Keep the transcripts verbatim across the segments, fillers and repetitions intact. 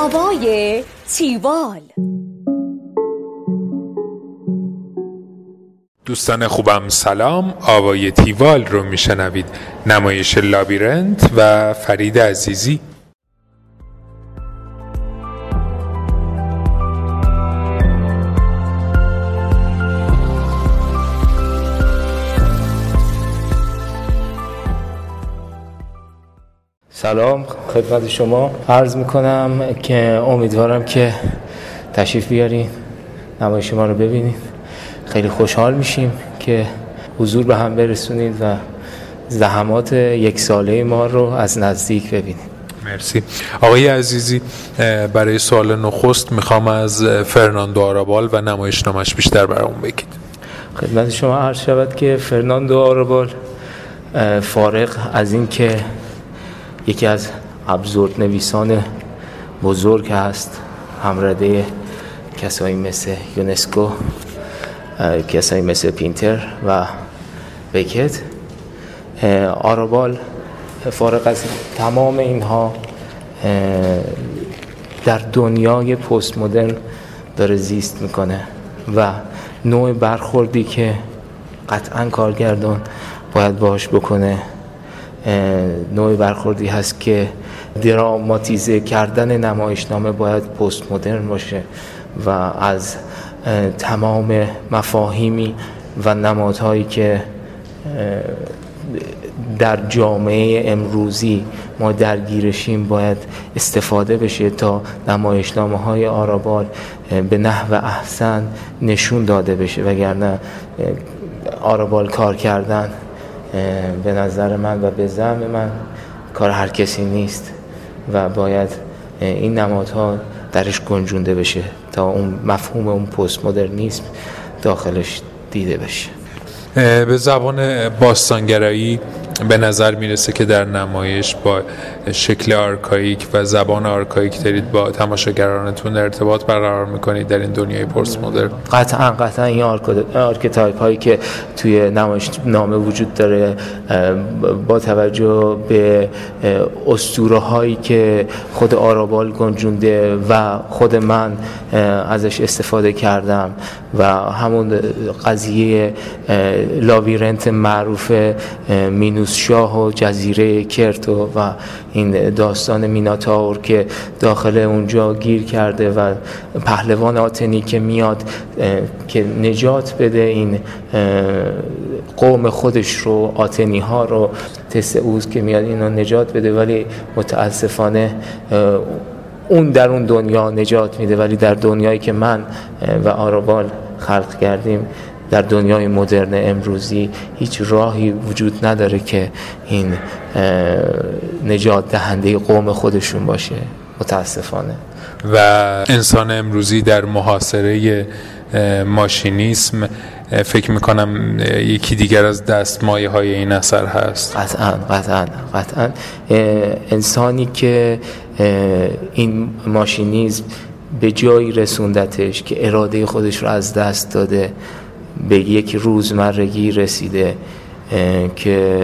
آوای تیوال. دوستان خوبم سلام، آوای تیوال رو میشنوید. نمایش لابیرنت و فرید عزیزی. سلام خدمت شما عرض میکنم که امیدوارم که تشریف بیارین نمایش ما رو ببینید. خیلی خوشحال میشیم که حضور به هم برسونید و زحمات یک ساله ما رو از نزدیک ببینید. مرسی آقای عزیزی. برای سوال نخست میخوام از فرناندو آرابال و نمایشنامش بیشتر برامون بگید. خدمت شما عرض شود که فرناندو آرابال فارغ از این که یکی از ابزورد نویسان بزرگ هست، همرده کسایی مثل یونسکو، کسایی مثل پینتر و بکت، آرابال فارغ از تمام اینها در دنیای پست مدرن داره زیست میکنه و نوع برخوردی که قطعا کارگردان باید باهاش بکنه نوع برخوردی هست که دراماتیزه کردن نمایشنامه باید پست مدرن باشه و از تمام مفاهیمی و نمادهایی که در جامعه امروزی ما درگیرشیم باید استفاده بشه تا نمایشنامه های آرابال به نحو احسن نشون داده بشه، وگرنه آرابال کار کردن به نظر من و به زعم من کار هر کسی نیست و باید این نمادها درش گنجونده بشه تا اون مفهوم اون پست مدرنیسم داخلش دیده بشه. به زبان باستانگرایی به نظر میرسه که در نمایش با شکل آرکاییک و زبان آرکاییک دارید با تماشاگرانتون ارتباط برقرار میکنید در این دنیای پست مدرن. قطعا قطعا این آرکتایپ هایی که توی نمایشنامه وجود داره با توجه به اسطوره هایی که خود آرابال گنجونده و خود من ازش استفاده کردم و همون قضیه لابیرنت معروف مینوس شاه و جزیره کرتو و این داستان میناتاور که داخل اونجا گیر کرده و پهلوان آتنی که میاد که نجات بده این قوم خودش رو، آتنی ها رو، تسئوس که میاد اینو نجات بده، ولی متاسفانه اون در اون دنیا نجات میده، ولی در دنیایی که من و آرابال خلق کردیم، در دنیای مدرن امروزی هیچ راهی وجود نداره که این نجات دهنده قوم خودشون باشه متاسفانه. و انسان امروزی در محاصره ماشینیسم فکر میکنم یکی دیگر از دستمایه های این اثر هست. قطعا قطعا قطعا انسانی که این ماشینیسم به جایی رسوندتش که اراده خودش رو از دست داده، به یک روزمرگی رسیده که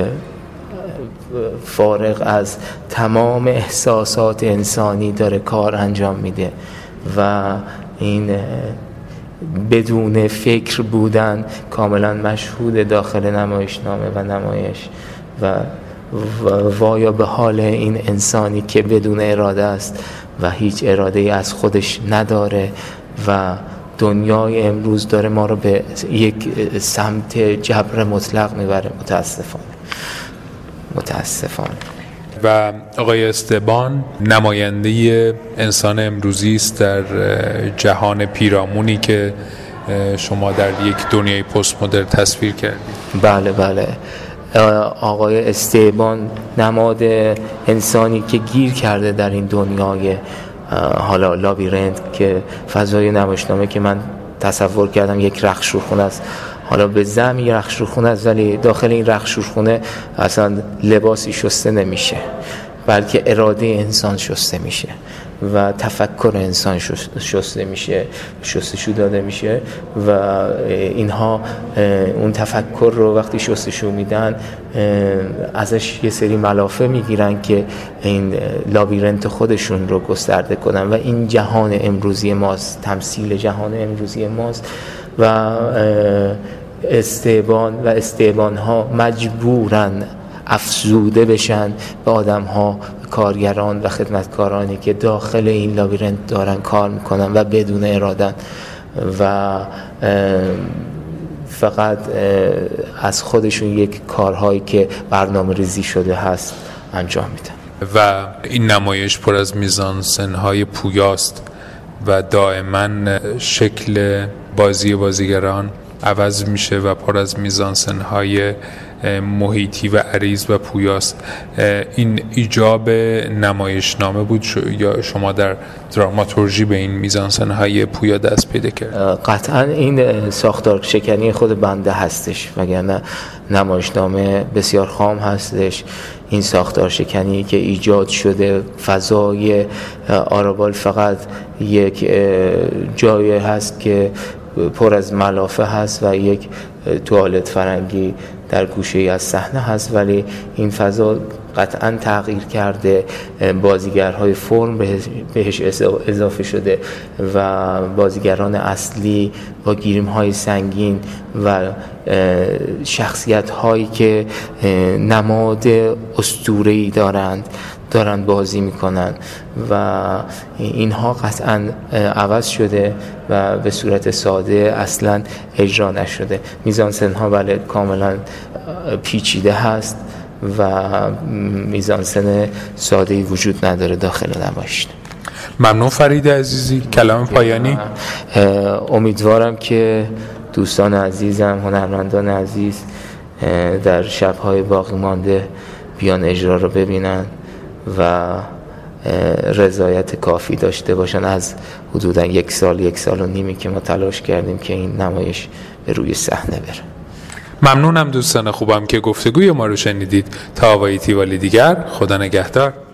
فارغ از تمام احساسات انسانی داره کار انجام میده و این بدون فکر بودن کاملا مشهود داخل نمایشنامه و نمایش و وایا به حال این انسانی که بدون اراده است و هیچ اراده از خودش نداره و دنیای امروز داره ما رو به یک سمت جبر مطلق میبره متاسفانه متاسفانه و آقای استبان نماینده انسان امروزی است در جهان پیرامونی که شما در یک دنیای پست مدرن تصویر کردید. بله بله آقای استبان نماد انسانی که گیر کرده در این دنیای حالا لابیرنت که فضای نمایشنامه که من تصور کردم یک رخش روخونه است، حالا به زعم یک رخش روخونه است ولی داخل این رخش روخونه اصلا لباسی شسته نمیشه بلکه اراده انسان شسته میشه و تفکر انسان شسته میشه، شستشو داده میشه و اینها اون تفکر رو وقتی شستشو میدن ازش یه سری ملافه میگیرن که این لابیرنت خودشون رو گسترده کنن و این جهان امروزی ماست، تمثیل جهان امروزی ماست و استعبان و استعبان ها مجبورن افزوده بشن به آدم ها، کارگران و خدمتکارانی که داخل این لابیرنت دارن کار میکنن و بدون اراده و فقط از خودشون یک کارهایی که برنامه ریزی شده هست انجام میدن. و این نمایش پر از میزانسن‌های پویاست و دائما شکل بازی بازیگران عوض میشه و پر از میزانسن‌های محیطی و عریض و پویاست. این ایجاب نمایشنامه بود یا شما در دراماتورژی به این میزانسن‌های پویا دست پیدا کرد؟ قطعا این ساختار شکنی خود بنده هستش، وگرنه نمایشنامه بسیار خام هستش. این ساختار شکنی که ایجاد شده، فضای آرابال فقط یک جایی هست که پر از ملافه هست و یک توالت فرنگی در گوشه از صحنه هست، ولی این فضا قطعا تغییر کرده، بازیگرهای فرم بهش اضافه شده و بازیگران اصلی با گیریم‌های سنگین و شخصیت‌هایی که نماد اسطوره‌ای دارند دارن بازی میکنن و اینها قطعا عوض شده و به صورت ساده اصلا اجرا نشده. میزانسن ها بله کاملا پیچیده هست و میزانسن ساده‌ای وجود نداره داخل نمایش. ممنون فرید عزیزی. کلام پایانی. امیدوارم که دوستان عزیزم، هنرمندان عزیز در شب‌های باقی مانده بیان اجرا رو ببینن و رضایت کافی داشته باشن از حدوداً یک سال یک سال و نیمی که ما تلاش کردیم که این نمایش به روی صحنه بره. ممنونم دوستان خوبم که گفتگوی ما رو شنیدید. تا آوایی تیوالی دیگر، خدا نگهدار.